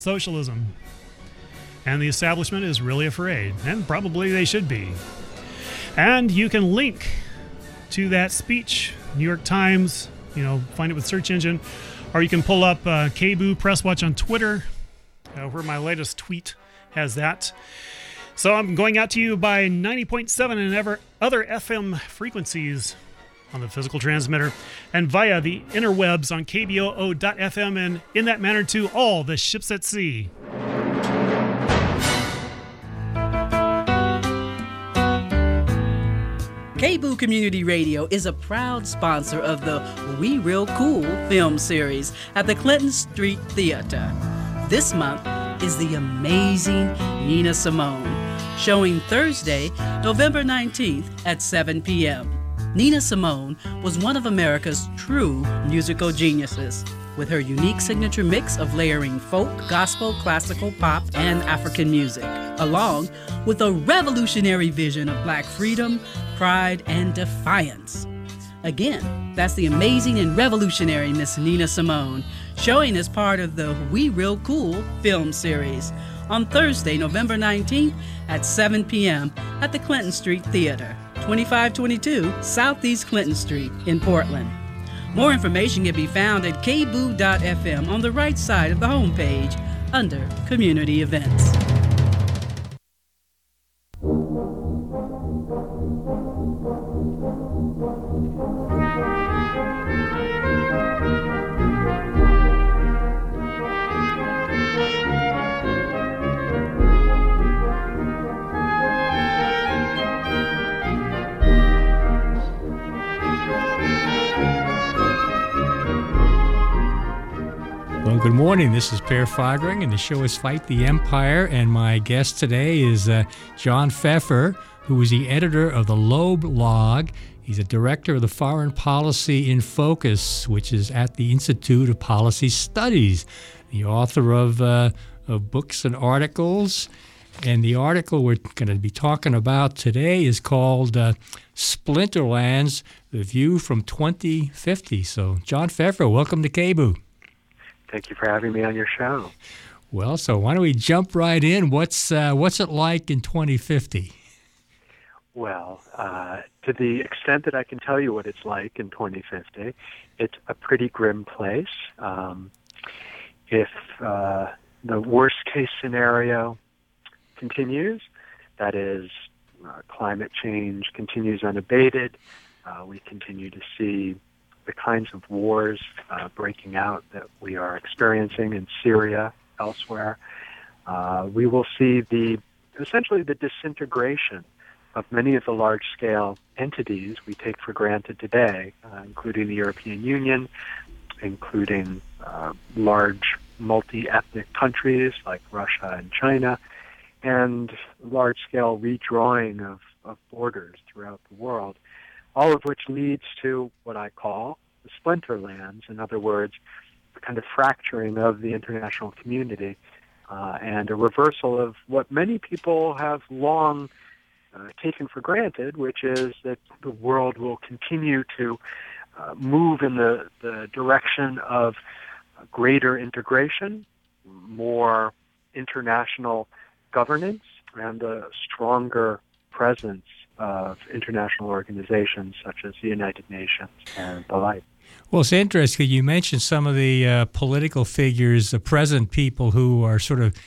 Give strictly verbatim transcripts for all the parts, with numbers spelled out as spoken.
socialism. And the establishment is really afraid, and probably they should be. And you can link to that speech, New York Times, you know, find it with search engine, or you can pull up uh, K B O O Press Watch on Twitter, uh, where my latest tweet has that. So I'm going out to you by ninety point seven and ever other F M frequencies on the physical transmitter, and via the interwebs on K B O O dot F M, and in that manner to all the ships at sea. K B O O Community Radio is a proud sponsor of the We Real Cool film series at the Clinton Street Theater. This month is the amazing Nina Simone, showing Thursday, November nineteenth at seven p.m. Nina Simone was one of America's true musical geniuses, with her unique signature mix of layering folk, gospel, classical, pop, and African music, along with a revolutionary vision of Black freedom, pride, and defiance. Again, that's the amazing and revolutionary Miss Nina Simone, showing as part of the We Real Cool film series on Thursday, November nineteenth at seven p.m. at the Clinton Street Theater, twenty-five twenty-two Southeast Clinton Street in Portland. More information can be found at K B O O dot F M on the right side of the homepage under Community Events. Good morning. This is Per Fogring, and the show is Fight the Empire. And my guest today is uh, John Pfeffer, who is the editor of the Loeb Log. He's a director of the Foreign Policy in Focus, which is at the Institute of Policy Studies. The author of, uh, of books and articles. And the article we're going to be talking about today is called uh, Splinterlands, The View from twenty fifty. So, John Pfeffer, welcome to K B O O. Thank you for having me on your show. Well, so why don't we jump right in? What's uh, what's it like in twenty fifty? Well, uh, to the extent that I can tell you what it's like in twenty fifty, it's a pretty grim place. Um, if uh, the worst-case scenario continues, that is, uh, climate change continues unabated, uh, we continue to see the kinds of wars uh, breaking out that we are experiencing in Syria, elsewhere, uh, we will see the essentially the disintegration of many of the large-scale entities we take for granted today, uh, including the European Union, including uh, large multi-ethnic countries like Russia and China, and large-scale redrawing of, of borders throughout the world, all of which leads to what I call the splinterlands. In other words, the kind of fracturing of the international community uh, and a reversal of what many people have long uh, taken for granted, which is that the world will continue to uh, move in the, the direction of greater integration, more international governance, and a stronger presence of international organizations such as the United Nations and the like. Well, it's interesting. You mentioned some of the uh, political figures, the present people who are sort of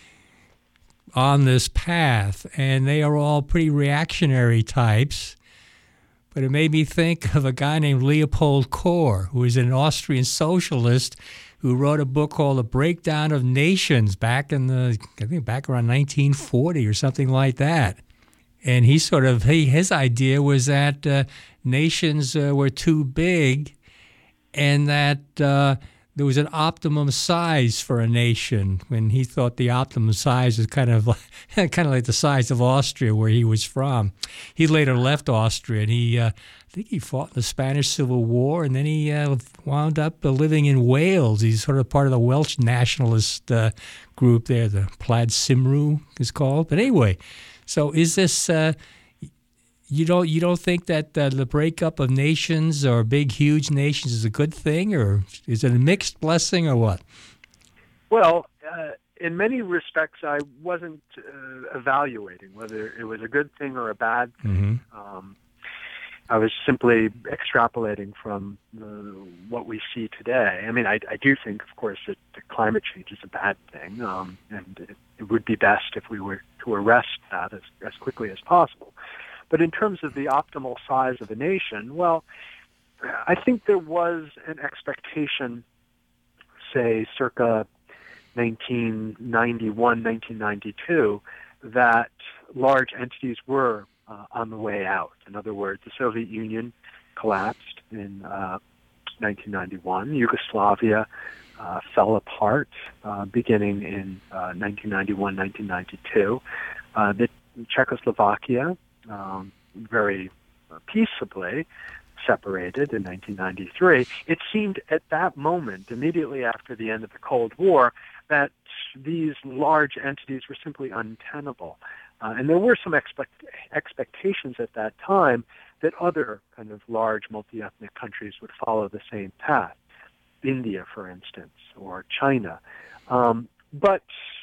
on this path, and they are all pretty reactionary types. But it made me think of a guy named Leopold Kohr, who is an Austrian socialist who wrote a book called The Breakdown of Nations back in the, I think back around nineteen forty or something like that. And he sort of, he, his idea was that uh, nations uh, were too big and that uh, there was an optimum size for a nation, when he thought the optimum size was kind of like, kind of like the size of Austria, where he was from. He later left Austria, and he, uh, I think he fought in the Spanish Civil War, and then he uh, wound up uh, living in Wales. He's sort of part of the Welsh nationalist uh, group there, the Plaid Cymru is called. But anyway, so is this, uh, you don't you don't think that uh, the breakup of nations or big, huge nations is a good thing, or is it a mixed blessing, or what? Well, uh, in many respects, I wasn't uh, evaluating whether it was a good thing or a bad thing. Mm-hmm. Um, I was simply extrapolating from uh, what we see today. I mean, I, I do think, of course, that, that climate change is a bad thing, um, and it, it would be best if we were to arrest that as, as quickly as possible. But in terms of the optimal size of a nation, well, I think there was an expectation, say, circa nineteen ninety-one, nineteen ninety-two, that large entities were uh, on the way out. In other words, the Soviet Union collapsed in uh, nineteen ninety-one. Yugoslavia uh, fell apart uh, beginning in uh, nineteen ninety-one, nineteen ninety-two. Uh, the Czechoslovakia, um, very peaceably separated in nineteen ninety-three. It seemed at that moment, immediately after the end of the Cold War, that these large entities were simply untenable. Uh, and there were some expect- expectations at that time that other kind of large multi-ethnic countries would follow the same path. India, for instance, or China. Um, but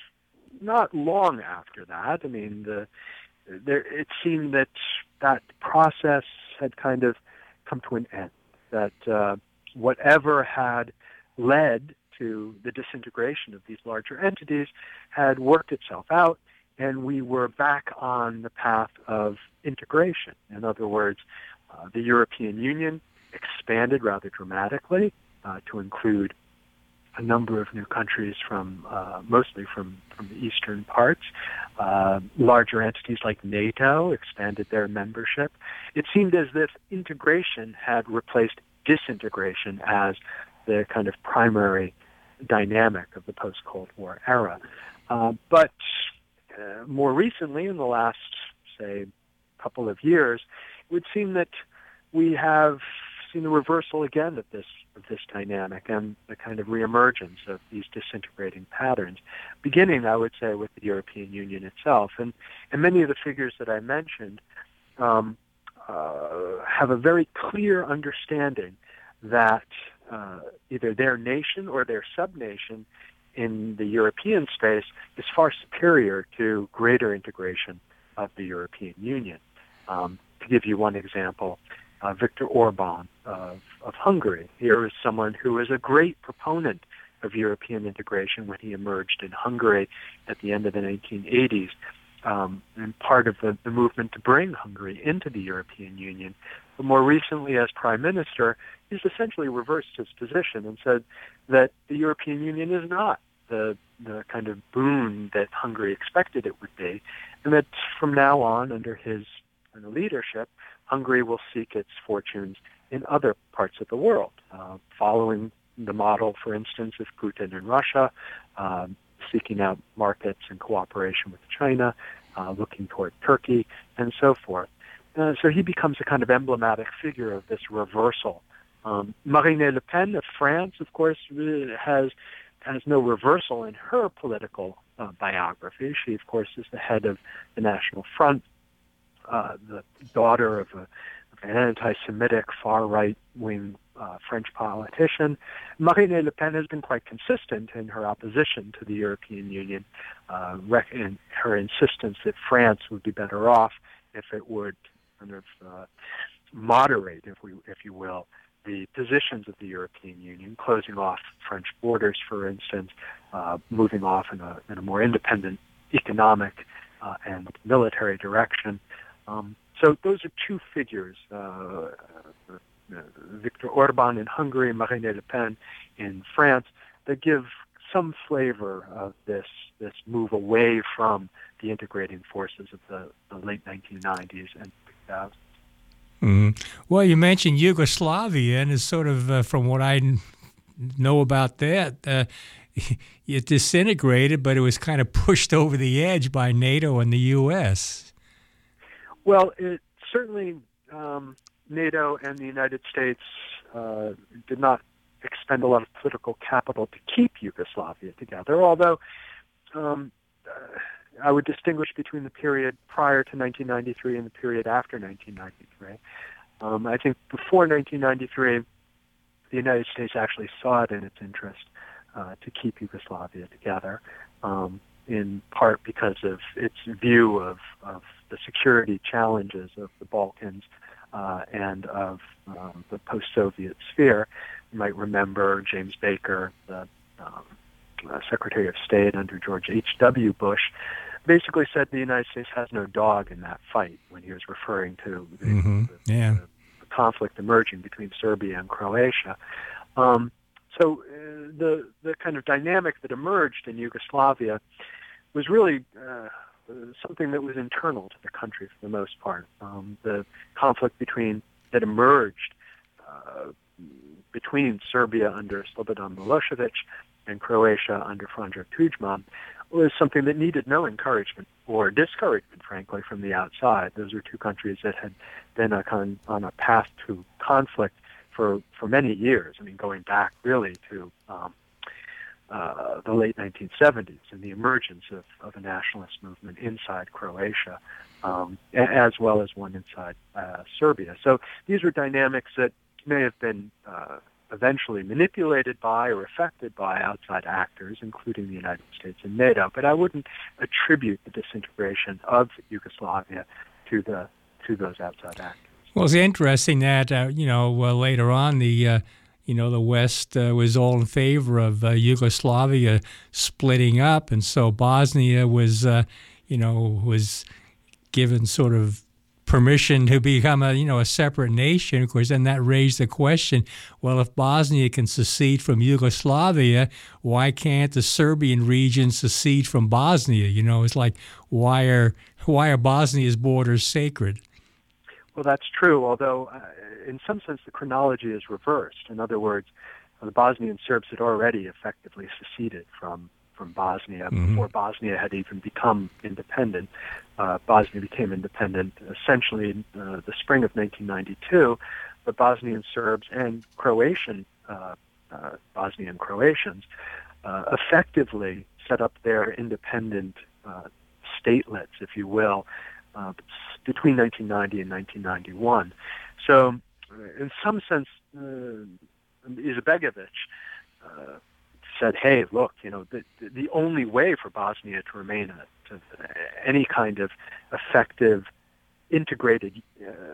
not long after that, I mean, the, there, it seemed that that process had kind of come to an end, that uh, whatever had led to the disintegration of these larger entities had worked itself out, and we were back on the path of integration. In other words, uh, the European Union expanded rather dramatically uh, to include a number of new countries from uh, mostly from, from the eastern parts. Uh, larger entities like NATO expanded their membership. It seemed as if integration had replaced disintegration as the kind of primary dynamic of the post-Cold War era. Uh, but uh, more recently, in the last, say, couple of years, it would seem that we have seen the reversal again of this of this dynamic and the kind of reemergence of these disintegrating patterns, beginning, I would say, with the European Union itself. And, and many of the figures that I mentioned um, uh, have a very clear understanding that uh, either their nation or their sub-nation in the European space is far superior to greater integration of the European Union. Um, to give you one example, Uh, Viktor Orban of, of Hungary. Here is someone who is a great proponent of European integration when he emerged in Hungary at the end of the nineteen eighties, um, and part of the, the movement to bring Hungary into the European Union. But more recently, as Prime Minister, he's essentially reversed his position and said that the European Union is not the, the kind of boon that Hungary expected it would be, and that from now on, under his kind of leadership, Hungary will seek its fortunes in other parts of the world, uh, following the model, for instance, of Putin in Russia, um, seeking out markets in cooperation with China, uh, looking toward Turkey, and so forth. Uh, so he becomes a kind of emblematic figure of this reversal. Um, Marine Le Pen of France, of course, has has no reversal in her political uh, biography. She, of course, is the head of the National Front, Uh, the daughter of, a, of an anti-Semitic, far-right-wing uh, French politician. Marine Le Pen has been quite consistent in her opposition to the European Union, uh, rec- in her insistence that France would be better off if it would kind of uh, moderate, if we, if you will, the positions of the European Union, closing off French borders, for instance, uh, moving off in a, in a more independent economic uh, and military direction. Um, so those are two figures, uh, uh, Viktor Orban in Hungary, Marine Le Pen in France, that give some flavor of this this move away from the integrating forces of the, the late nineteen nineties and two thousands. Mm-hmm. Well, you mentioned Yugoslavia, and it's sort of, uh, from what I n- know about that, uh, it disintegrated, but it was kind of pushed over the edge by NATO and the U S Well, it certainly um, NATO and the United States uh, did not expend a lot of political capital to keep Yugoslavia together, although um, uh, I would distinguish between the period prior to nineteen ninety-three and the period after nineteen ninety-three. Um, I think before nineteen ninety-three, the United States actually saw it in its interest uh, to keep Yugoslavia together. um, in part because of its view of, of the security challenges of the Balkans uh, and of um, the post-Soviet sphere. You might remember James Baker, the um, uh, Secretary of State under George H W. Bush, basically said the United States has no dog in that fight when he was referring to the, mm-hmm. the, yeah. the, the conflict emerging between Serbia and Croatia. Um, so uh, the the kind of dynamic that emerged in Yugoslavia was really uh, something that was internal to the country for the most part. Um, the conflict between that emerged uh, between Serbia under Slobodan Milosevic and Croatia under Franjo Tudjman was something that needed no encouragement or discouragement, frankly, from the outside. Those were two countries that had been a con- on a path to conflict for, for many years. I mean, going back really to um, uh, the late nineteen seventies and the emergence of, of a nationalist movement inside Croatia, um, as well as one inside uh, Serbia. So these were dynamics that may have been uh, eventually manipulated by or affected by outside actors, including the United States and NATO. But I wouldn't attribute the disintegration of Yugoslavia to the to those outside actors. Well, it's interesting that uh, you know uh, later on the uh, you know the West uh, was all in favor of uh, Yugoslavia splitting up, and so Bosnia was uh, you know was given sort of permission to become a you know a separate nation. Of course, then that raised the question: well, if Bosnia can secede from Yugoslavia, why can't the Serbian region secede from Bosnia? You know, it's like why are why are Bosnia's borders sacred? Well, that's true. Although, uh, in some sense, the chronology is reversed. In other words, the Bosnian Serbs had already effectively seceded from from Bosnia mm-hmm. before Bosnia had even become independent. Uh, Bosnia became independent essentially in uh, the spring of nineteen ninety-two, but Bosnian Serbs and Croatian uh, uh, Bosnian Croatians uh, effectively set up their independent uh, statelets, if you will, uh, between nineteen ninety and nineteen ninety-one. So, uh, in some sense, uh, Izetbegovic uh, said, "Hey, look, you know, the the only way for Bosnia to remain a, to, uh, any kind of effective, integrated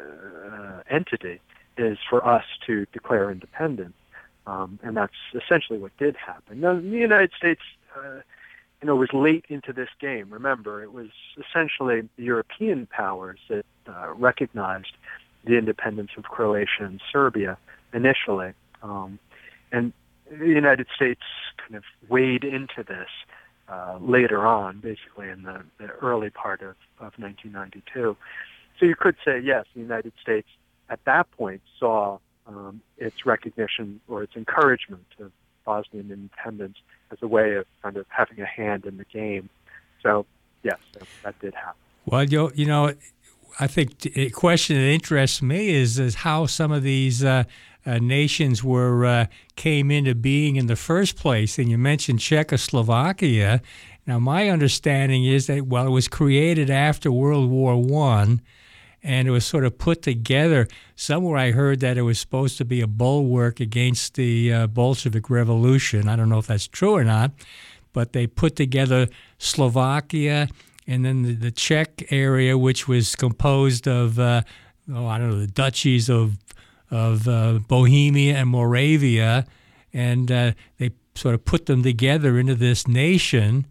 uh, entity is for us to declare independence," um, and that's essentially what did happen. Now, the United States, uh, you know, was late into this game. Remember, it was essentially the European powers that uh, recognized the independence of Croatia and Serbia initially, um, and the United States kind of wade into this uh, later on, basically in the, the early part of, of nineteen ninety-two. So you could say, yes, the United States at that point saw um, its recognition or its encouragement of Bosnian independence as a way of kind of having a hand in the game. So, yes, that, that did happen. Well, you, you know, I think a question that interests me is, is how some of these uh, uh, nations were uh, came into being in the first place. And you mentioned Czechoslovakia. Now, my understanding is that, well, it was created after World War One, and it was sort of put together. Somewhere I heard that it was supposed to be a bulwark against the uh, Bolshevik Revolution. I don't know if that's true or not, but they put together Slovakia and then the, the Czech area, which was composed of, uh, oh, I don't know, the duchies of of uh, Bohemia and Moravia, and uh, they sort of put them together into this nation.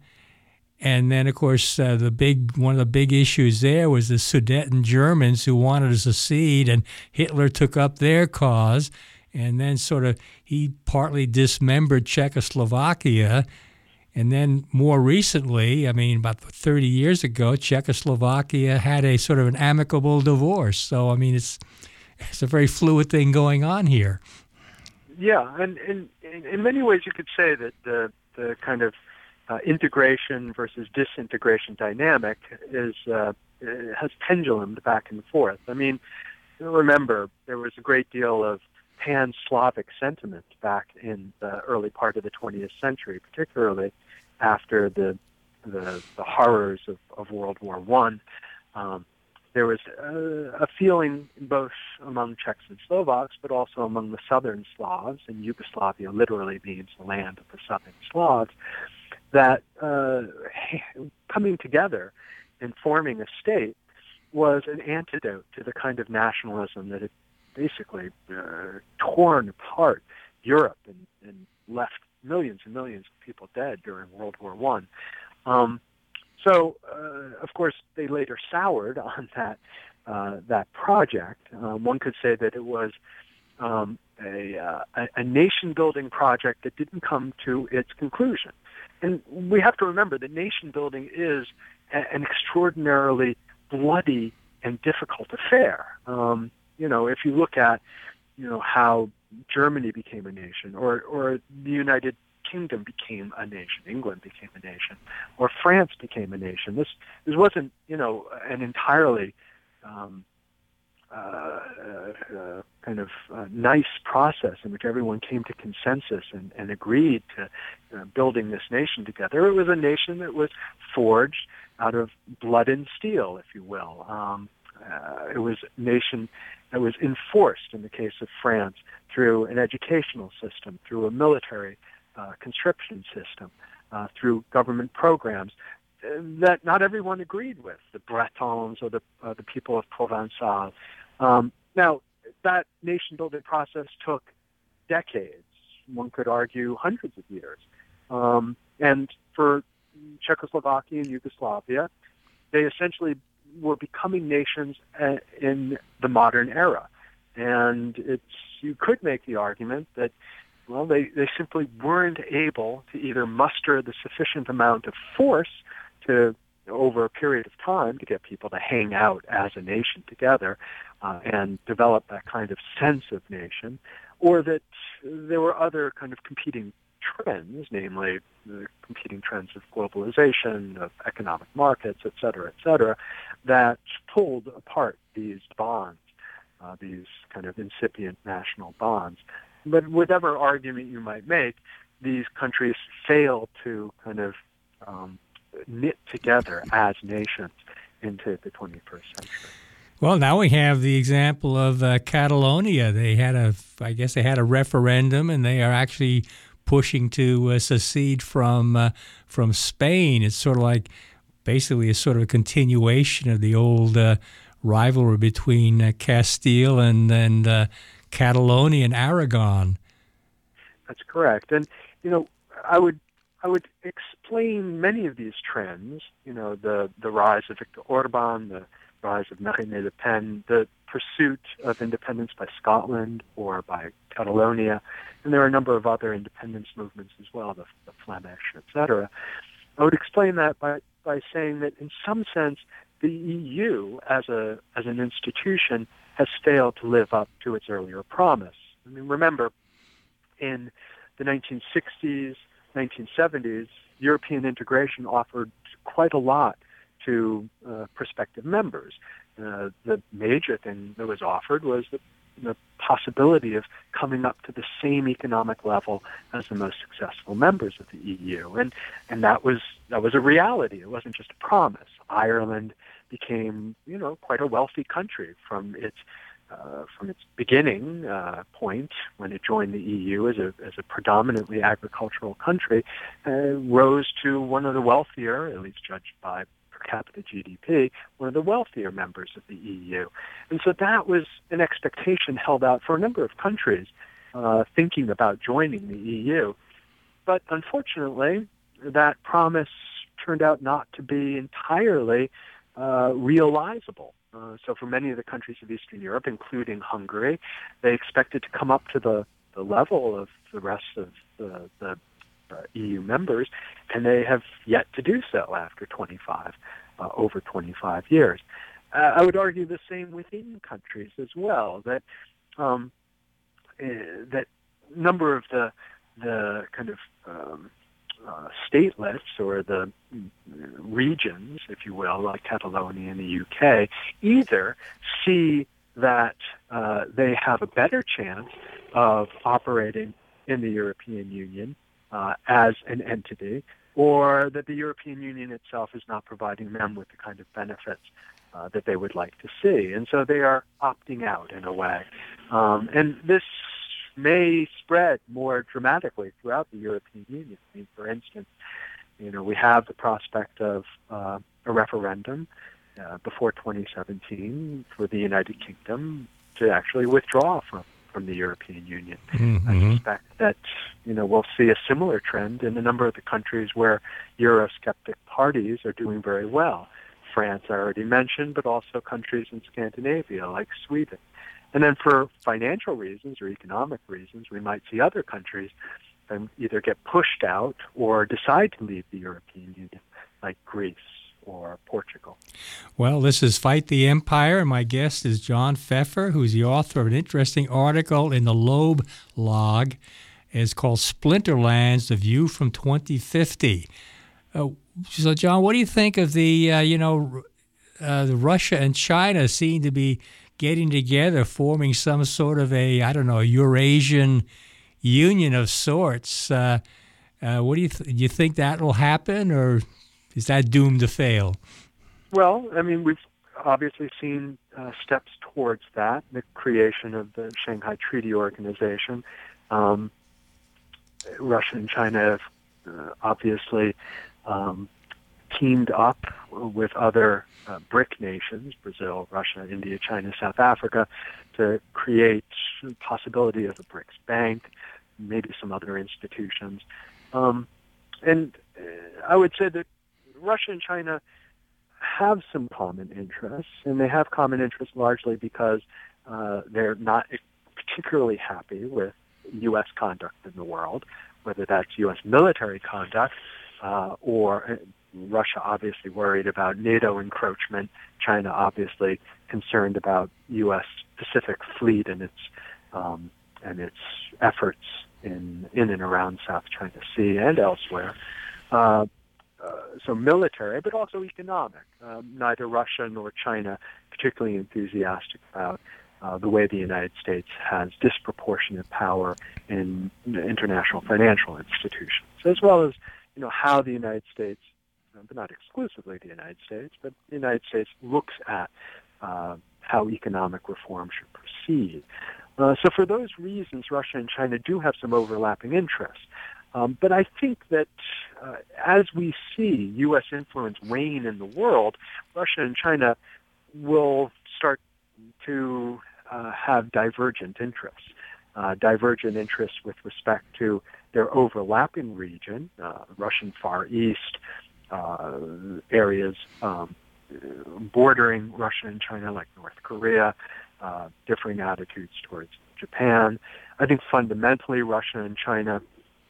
And then, of course, uh, the big one of the big issues there was the Sudeten Germans who wanted to secede, and Hitler took up their cause, and then sort of he partly dismembered Czechoslovakia. And then more recently, I mean, about thirty years ago, Czechoslovakia had a sort of an amicable divorce. So, I mean, it's it's a very fluid thing going on here. Yeah, and, and, and in many ways you could say that the the kind of uh, integration versus disintegration dynamic is uh, has pendulumed back and forth. I mean, remember, there was a great deal of pan-Slavic sentiment back in the early part of the twentieth century, particularly after the the, the horrors of, of World War One. Um, there was a, a feeling both among Czechs and Slovaks, but also among the southern Slavs, and Yugoslavia literally means the land of the southern Slavs, that uh, coming together and forming a state was an antidote to the kind of nationalism that had basically uh, torn apart Europe and, and left millions and millions of people dead during World War One. Um, so, uh, of course, they later soured on that uh, that project. Um, one could say that it was um, a, uh, a, a nation-building project that didn't come to its conclusion. And we have to remember that nation-building is a, an extraordinarily bloody and difficult affair. Um, you know, if you look at, you know, how Germany became a nation, or, or the United Kingdom became a nation, England became a nation, or France became a nation. This this wasn't, you know, an entirely um, uh, uh, kind of uh, nice process in which everyone came to consensus and, and agreed to uh, building this nation together. It was a nation that was forged out of blood and steel, if you will. Um, uh, it was a nation that was enforced, in the case of France, through an educational system, through a military uh, conscription system, uh, through government programs uh, that not everyone agreed with, the Bretons or the, uh, the people of Provençal. Um, now, that nation-building process took decades. One could argue hundreds of years. Um, and for Czechoslovakia and Yugoslavia, they essentially were becoming nations uh, in the modern era. And it's you could make the argument that, well, they, they simply weren't able to either muster the sufficient amount of force to, over a period of time, to get people to hang out as a nation together uh, and develop that kind of sense of nation, or that there were other kind of competing trends, namely the competing trends of globalization, of economic markets, et cetera, et cetera, that pulled apart these bonds, uh, these kind of incipient national bonds. But whatever argument you might make, these countries fail to kind of um, knit together as nations into the twenty-first century. Well, now we have the example of uh, Catalonia. They had a, I guess they had a referendum, and they are actually pushing to uh, secede from uh, from Spain. It's sort of like basically a sort of a continuation of the old uh, rivalry between uh, Castile and and uh, Catalonia and Aragon. That's correct, and you know, I would I would explain many of these trends. You know, the the rise of Viktor Orban, the rise of Marine Le Pen, the pursuit of independence by Scotland or by Catalonia, and there are a number of other independence movements as well, the, the Flemish, et cetera. I would explain that by, by saying that in some sense the E U as a as an institution has failed to live up to its earlier promise. I mean, remember, in the nineteen sixties, nineteen seventies, European integration offered quite a lot to uh, prospective members. Uh, the major thing that was offered was the, the possibility of coming up to the same economic level as the most successful members of the E U, and and that was that was a reality. It wasn't just a promise. Ireland became, you know, quite a wealthy country from its uh, from its beginning uh, point when it joined the E U as a as a predominantly agricultural country, uh, rose to one of the wealthier, at least judged by per capita G D P, one of the wealthier members of the E U. And so that was an expectation held out for a number of countries uh, thinking about joining the E U. But unfortunately, that promise turned out not to be entirely uh, realizable. Uh, so for many of the countries of Eastern Europe, including Hungary, they expected to come up to the, the level of the rest of the, the uh, E U members, and they have yet to do so after twenty-five, uh, over twenty-five years. Uh, I would argue the same within countries as well, that um, uh, that number of the the kind of um, uh, statelets or the regions, if you will, like Catalonia in the U K, either see that uh, they have a better chance of operating in the European Union uh, as an entity, or that the European Union itself is not providing them with the kind of benefits uh, that they would like to see. And so they are opting out in a way. Um, and this may spread more dramatically throughout the European Union. I mean, for instance, you know, we have the prospect of uh, a referendum uh, before twenty seventeen for the United Kingdom to actually withdraw from, from the European Union. Mm-hmm. I suspect that, you know, we'll see a similar trend in a number of the countries where Eurosceptic parties are doing very well. France, I already mentioned, but also countries in Scandinavia like Sweden. And then for financial reasons or economic reasons, we might see other countries um, either get pushed out or decide to leave the European Union, like Greece or Portugal. Well, this is Fight the Empire, and my guest is John Pfeffer, who's the author of an interesting article in the Loeb Log. It's called Splinterlands, The View from twenty fifty. Uh, so, John, what do you think of the, uh, you know, uh, the Russia and China seem to be getting together, forming some sort of a, I don't know, Eurasian union of sorts? Uh, uh, what do you th- do you think that will happen, or is that doomed to fail? Well, I mean, we've obviously seen uh, steps towards that, the creation of the Shanghai Treaty Organization. Um, Russia and China have uh, obviously um, teamed up with other uh, BRIC nations, Brazil, Russia, India, China, South Africa, to create the possibility of a BRICS bank, maybe some other institutions. Um, and uh, I would say that Russia and China have some common interests, and they have common interests largely because uh, they're not particularly happy with U S conduct in the world, whether that's U S military conduct uh, or uh, Russia obviously worried about NATO encroachment, China obviously concerned about U S Pacific Fleet and its um, and its efforts in in and around South China Sea and elsewhere. Uh, uh, so military, but also economic. Um, neither Russia nor China particularly enthusiastic about uh, the way the United States has disproportionate power in international financial institutions, as well as you know how the United States, but not exclusively the United States, but the United States looks at uh, how economic reform should proceed. Uh, so for those reasons, Russia and China do have some overlapping interests. Um, but I think that uh, as we see U S influence wane in the world, Russia and China will start to uh, have divergent interests, uh, divergent interests with respect to their overlapping region, uh, Russian Far East, uh, areas um, bordering Russia and China like North Korea, uh, differing attitudes towards Japan. I think fundamentally Russia and China,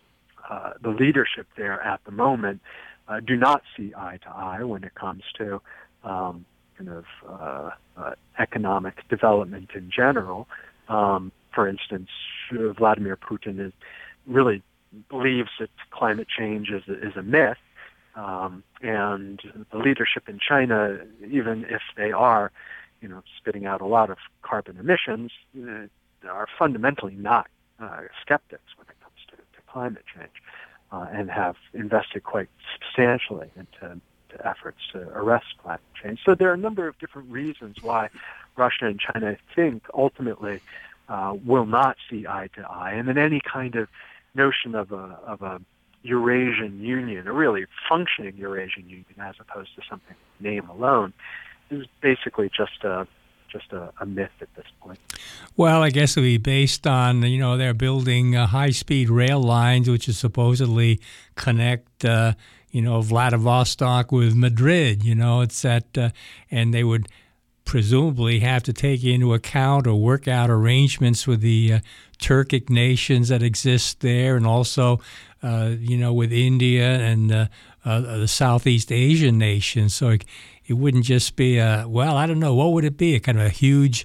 uh, the leadership there at the moment, uh, do not see eye to eye when it comes to um, kind of uh, uh, economic development in general. Um, for instance, Vladimir Putin is, really believes that climate change is, is a myth. Um, and the leadership in China, even if they are, you know, spitting out a lot of carbon emissions, uh, are fundamentally not uh, skeptics when it comes to, to climate change, uh, and have invested quite substantially into to efforts to arrest climate change. So there are a number of different reasons why Russia and China, I think, ultimately uh, will not see eye to eye, and then any kind of notion of a of a Eurasian Union, a really functioning Eurasian Union, as opposed to something name alone, is basically just a just a, a myth at this point. Well, I guess it would be based on, you know, they're building uh, high-speed rail lines, which is supposedly connect, uh, you know, Vladivostok with Madrid. You know, it's that, uh, and they would presumably have to take into account or work out arrangements with the uh, Turkic nations that exist there, and also, uh, you know, with India and uh, uh, the Southeast Asian nations. So it, it wouldn't just be a, well, I don't know, what would it be? A kind of a huge,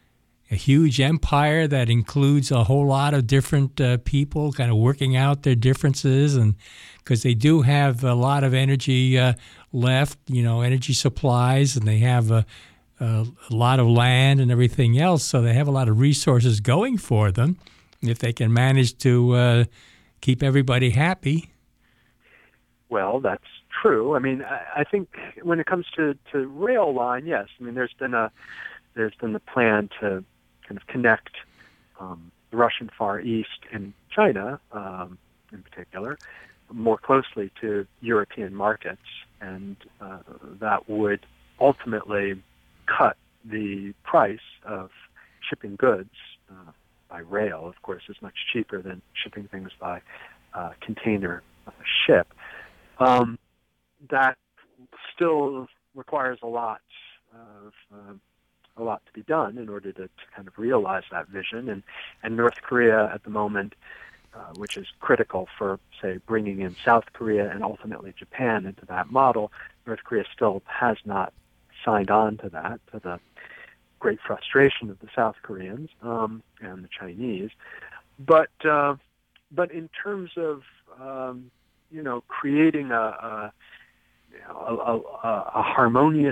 a huge empire that includes a whole lot of different uh, people kind of working out their differences, and because they do have a lot of energy uh, left, you know, energy supplies, and they have a Uh, a lot of land and everything else, so they have a lot of resources going for them if they can manage to uh, keep everybody happy. Well, that's true. I mean, I, I think when it comes to, to rail line, yes. I mean, there's been a there's been the plan to kind of connect um, the Russian Far East and China, um, in particular, more closely to European markets, and uh, that would ultimately cut the price of shipping goods uh, by rail. Of course, is much cheaper than shipping things by uh, container uh, ship. Um, that still requires a lot of uh, a lot to be done in order to, to kind of realize that vision. And, and North Korea at the moment, uh, which is critical for, say, bringing in South Korea and ultimately Japan into that model, North Korea still has not signed on to that, to the great frustration of the South Koreans um, and the Chinese. But uh, but in terms of um, you know creating a, a, you know, a, a, a harmonious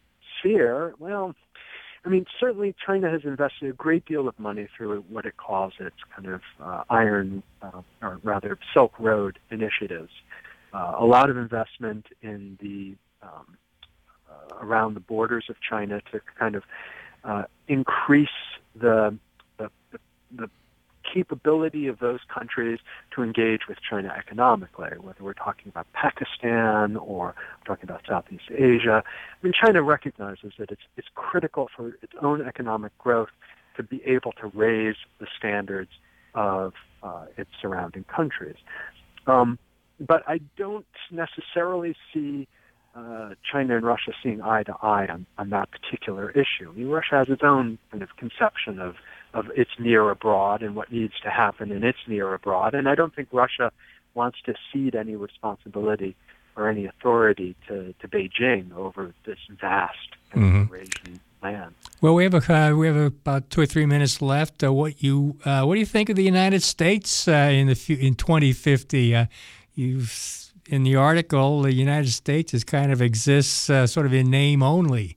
sphere, well, I mean, certainly China has invested a great deal of money through what it calls its kind of uh, iron, uh, or rather Silk Road initiatives. Uh, a lot of investment in the um, uh, around the borders of China to kind of uh, increase the, the the the capability of those countries to engage with China economically, whether we're talking about Pakistan or talking about Southeast Asia. I mean, China recognizes that it's it's critical for its own economic growth to be able to raise the standards of uh, its surrounding countries. Um, but I don't necessarily see uh, China and Russia seeing eye to eye on, on that particular issue. I mean, Russia has its own kind of conception of of its near abroad and what needs to happen in its near abroad. And I don't think Russia wants to cede any responsibility or any authority to, to Beijing over this vast mm-hmm. Eurasian land. Well, we have a, uh, we have about two or three minutes left. Uh, what you uh, what do you think of the United States uh, in the in twenty fifty? Uh, you've in the article, the United States is kind of exists uh, sort of in name only.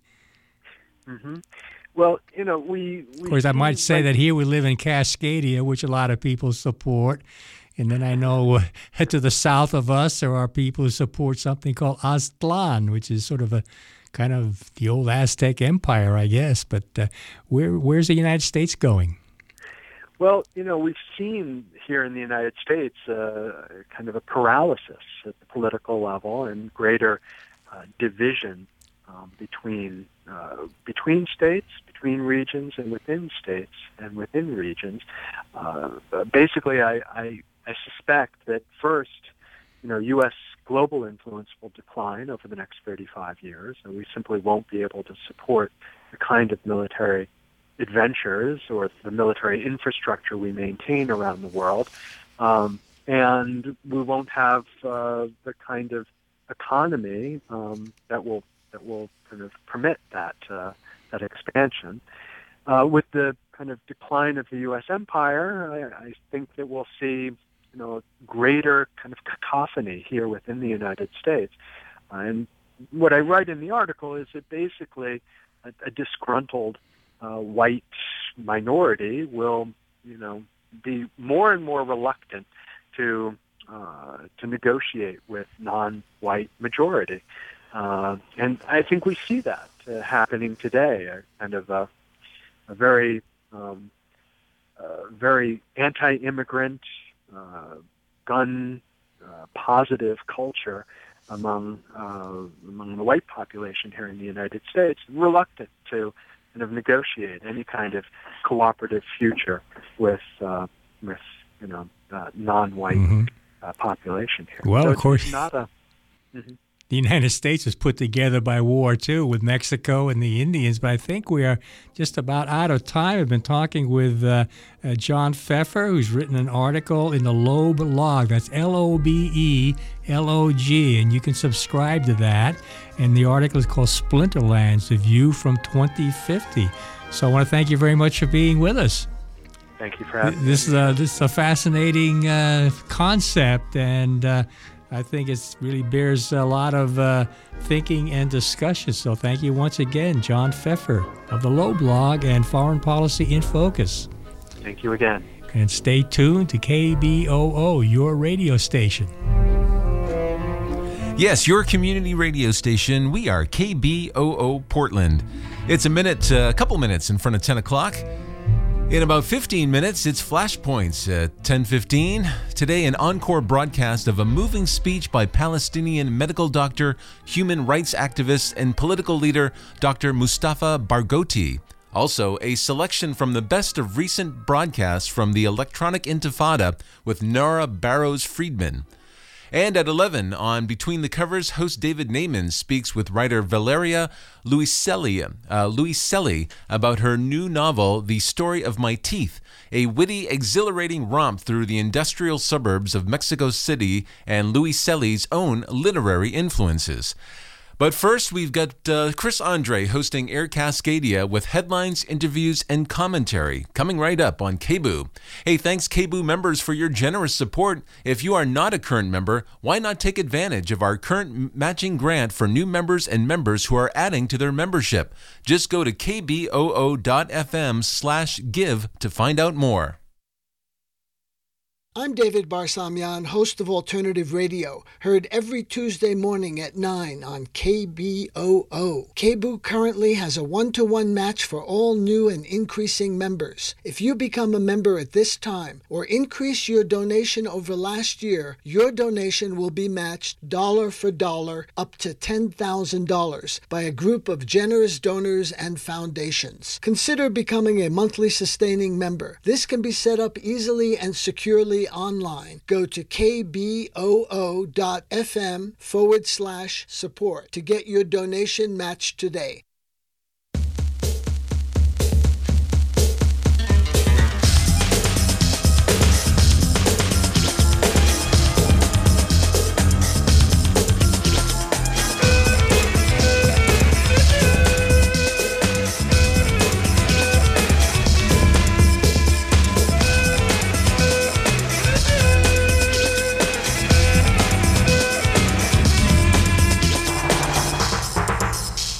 Mm-hmm. Well, you know, we... we of course, I might say like, that here we live in Cascadia, which a lot of people support. And then I know uh, to the south of us, there are people who support something called Aztlan, which is sort of a kind of the old Aztec Empire, I guess. But uh, where where's the United States going? Well, you know, we've seen here in the United States uh, kind of a paralysis at the political level and greater uh, division um, between uh, between states, between regions, and within states and within regions. Uh, basically, I, I, I suspect that first, you know, U S global influence will decline over the next thirty-five years, and we simply won't be able to support the kind of military adventures or the military infrastructure we maintain around the world, um, and we won't have uh, the kind of economy um, that will that will kind of permit that uh, that expansion. Uh, with the kind of decline of the U S empire, I, I think that we'll see, you know, greater kind of cacophony here within the United States. Uh, and what I write in the article is that basically a, a disgruntled uh, white minority will, you know, be more and more reluctant to uh, to negotiate with non-white majority. Uh, and I think we see that uh, happening today, a kind of a, a very, um, uh, very anti-immigrant, uh, gun-positive uh, culture among uh, among the white population here in the United States, reluctant to kind of negotiate any kind of cooperative future with uh, with you know uh, non-white mm-hmm. uh, population here. Well, so of course, it's not a. Mm-hmm. The United States was put together by war, too, with Mexico and the Indians. But I think we are just about out of time. I've been talking with uh, uh, John Pfeffer, who's written an article in the Loeb Log. That's L O B E L O G, and you can subscribe to that. And the article is called Splinterlands, The View from twenty fifty. So I want to thank you very much for being with us. Thank you for having me. This, uh, this is a fascinating uh, concept, and uh, I think it really bears a lot of uh, thinking and discussion. So thank you once again, John Pfeffer of the Loeb Log and Foreign Policy in Focus. Thank you again. And stay tuned to K B O O, your radio station. Yes, your community radio station. We are K B O O Portland. It's a minute, uh, a couple minutes in front of ten o'clock. In about fifteen minutes, it's Flashpoints at ten fifteen. Today, an encore broadcast of a moving speech by Palestinian medical doctor, human rights activist, and political leader Doctor Mustafa Barghouti. Also, a selection from the best of recent broadcasts from the Electronic Intifada with Nora Barrows-Friedman. And at eleven, on Between the Covers, host David Naiman speaks with writer Valeria Luiselli, uh, Luiselli about her new novel, The Story of My Teeth, a witty, exhilarating romp through the industrial suburbs of Mexico City and Luiselli's own literary influences. But first, we've got uh, Chris Andre hosting Air Cascadia with headlines, interviews, and commentary coming right up on K B U. Hey, thanks K B U members for your generous support. If you are not a current member, why not take advantage of our current matching grant for new members and members who are adding to their membership? Just go to kboo.fm slash give to find out more. I'm David Barsamian, host of Alternative Radio, heard every Tuesday morning at nine on K B O O. K B O currently has a one-to-one match for all new and increasing members. If you become a member at this time or increase your donation over last year, your donation will be matched dollar for dollar up to ten thousand dollars by a group of generous donors and foundations. Consider becoming a monthly sustaining member. This can be set up easily and securely online. Go to kboo.fm forward slash support to get your donation matched today.